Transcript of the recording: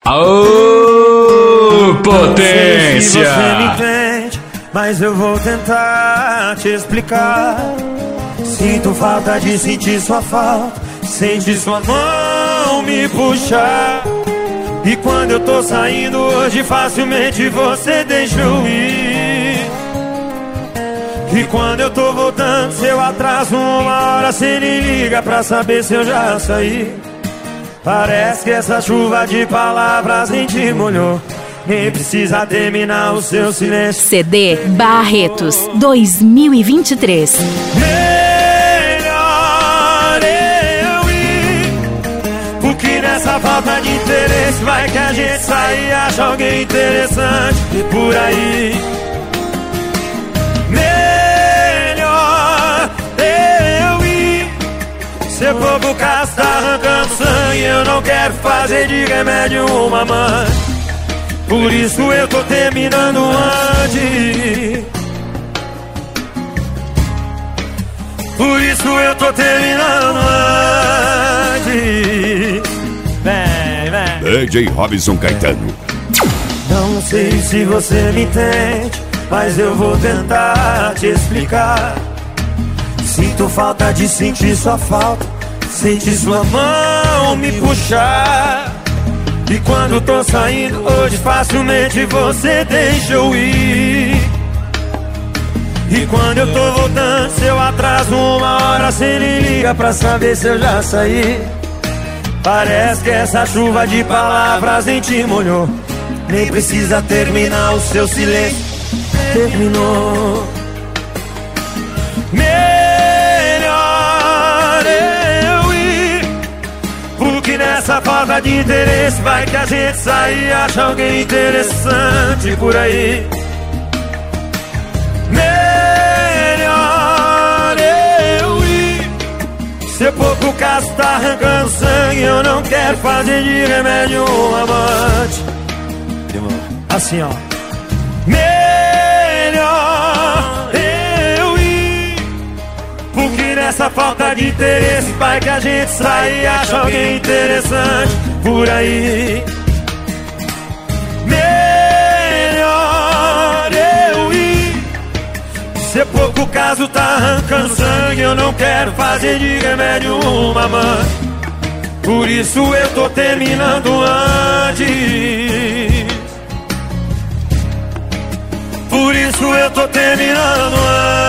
Ô, potência! Não sei se você me entende, mas eu vou tentar te explicar. Sinto falta de sentir sua falta, sente sua mão me puxar. E quando eu tô saindo hoje, facilmente você deixa eu ir. E quando eu tô voltando, se eu atraso uma hora, cê nem liga pra saber se eu já saí. Parece que essa chuva de palavras nem te molhou, nem precisa terminar o seu silêncio. CD Barretos 2023. Melhor eu ir, porque nessa falta de interesse vai que a gente sai e acha alguém interessante por aí. Melhor eu ir, seu povo caso tá arrancando sangue, eu não quero fazer de remédio uma mãe. Por isso eu tô terminando antes. Por isso eu tô terminando antes. Vem, vem. DJ Robson Caetano. Não sei se você me entende, mas eu vou tentar te explicar. Sinto falta de sentir sua falta, sentir sua mão me puxar. E quando tô saindo hoje, facilmente você deixa eu ir. E quando eu tô voltando, se eu atraso uma hora, cê nem liga pra saber se eu já saí. Parece que essa chuva de palavras nem te molhou, nem precisa terminar o seu silêncio. Terminou. Melhor eu ir, porque nessa falta de interesse vai que a gente sai e acha alguém interessante por aí. Melhor eu ir, seu pouco caso tá arrancando sangue, eu não quero fazer de remédio um amante. Assim ó. Melhor eu ir, porque nessa falta de interesse vai que a gente sai e acha alguém interessante por aí. Melhor eu ir, se pouco caso tá arrancando sangue, eu não quero fazer de remédio uma mãe. Por isso eu tô terminando antes. Por isso eu tô terminando antes.